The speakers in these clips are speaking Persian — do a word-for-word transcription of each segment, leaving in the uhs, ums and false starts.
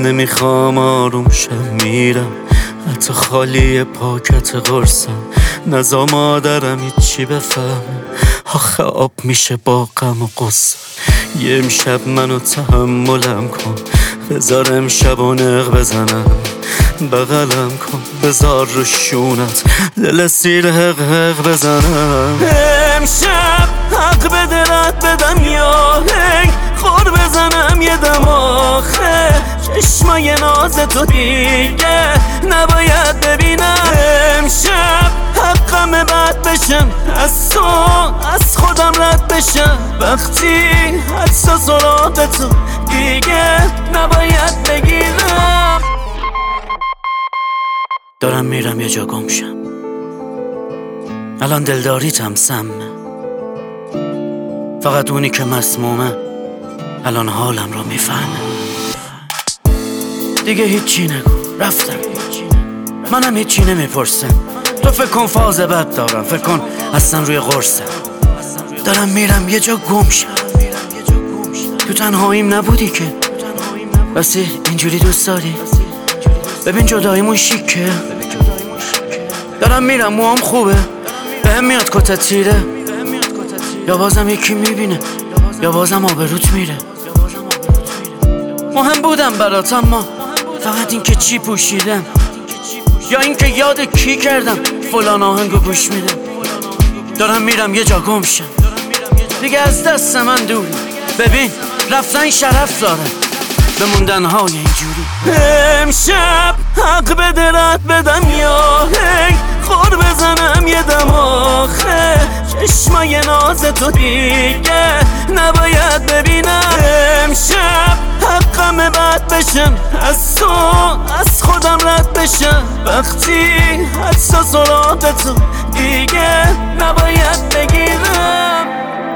نمیخوام آروم شم میرم، حتی خالی پاکت قرصم. نزا مادرم هیچی بفهم، آخه آب میشه با غم و غصه. یه امشب منو تحملم کن، بذار امشب و نق بزنم. بغلم کن بذار رو شونت دل سیر حق حق بزنم. امشب حق به دلت بدم یا هنگ خور بزنم یه دم. آخه چشمای ناز تو دیگه نباید ببینم. امشب حقم بد بشم از تو، از خودم رد بشم. وقتی حدسا سراغ تو دیگه نباید بگیرم. دارم میرم یه جا گم شم، الان دلداریتم سمه. فقط اونی که مسمومه الان حالم رو میفهمه. دیگه هیچی نگو رفتم، منم هیچی نمیپرسم. تو فکر کن فاز بد دارم، فکر کن اصلا روی قرصم. دارم میرم یه جا گم شم، تو تنهاییم نبودی که بسی اینجوری دوست داری. ببین جداییمون شیکه. دارم میرم موام خوبه، بهم میاد کتت تیره. یا بازم یکی میبینه یا بازم آبروت میره. مهم بودم برات اما فقط این که چی پوشیدم، یا این که یاد کی کردم فلان آهنگو گوش میدم. دارم میرم یه جا گم شم، دیگه از دست من دوری. ببین رفتن شرف داره، بموندن های اینجوری. امشب حق به دلت بدم یا هنگ خور بزنم یه دم. آخه چشمای ناز تو دیگه نباید ببینم. امشب حقم بد بشم از تو، از خودم رد بشم. وقتی حدسا سراغ تو دیگه نباید بگیرم.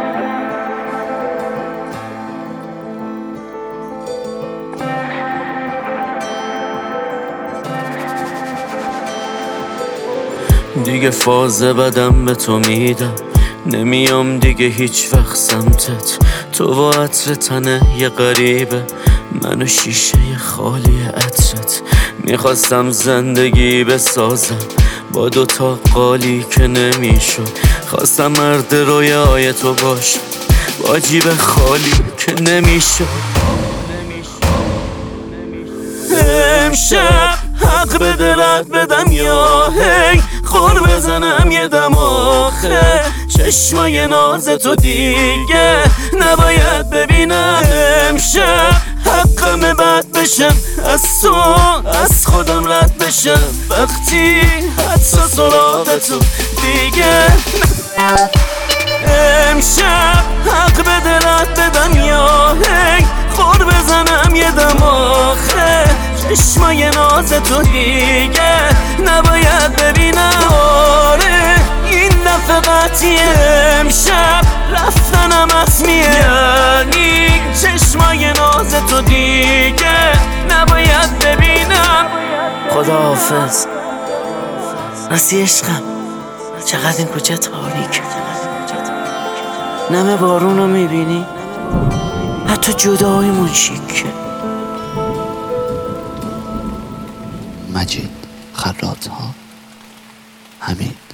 دیگه فاز بدم به تو میدم، نمیام دیگه هیچ وقت سمتت. تو و عطر تنه یه غریبه، منو شیشه خالی عطرت. میخواستم زندگی بسازم با دوتا قالی که نمیشد. خواستم مرد رویای تو باشم با جیب خالی که نمیشد. امشب حق به دلت بدم یا هی خور بزنم یه دم. آخه چشمای ناز تو دیگه نباید ببینم. امشب حقم بد بشم از تو، از خودم رد بشم. وقتی حدسا سراغ تو دیگه. امشب حق به دلت بدم یا هی خور بزنم یه دم. آخه چشمای ناز تو دیگه نباید ببینم. آره این دفعه قطعیه، امشب رفتنم حتمیه. یعنی چشمای ناز تو دیگه نباید ببینم. خداحافظ راستی عشقم، چقدر این کوچه تاریکه. نم بارون رو میبینی، حتی جداییمون شیکه. مجید خراط ها همین.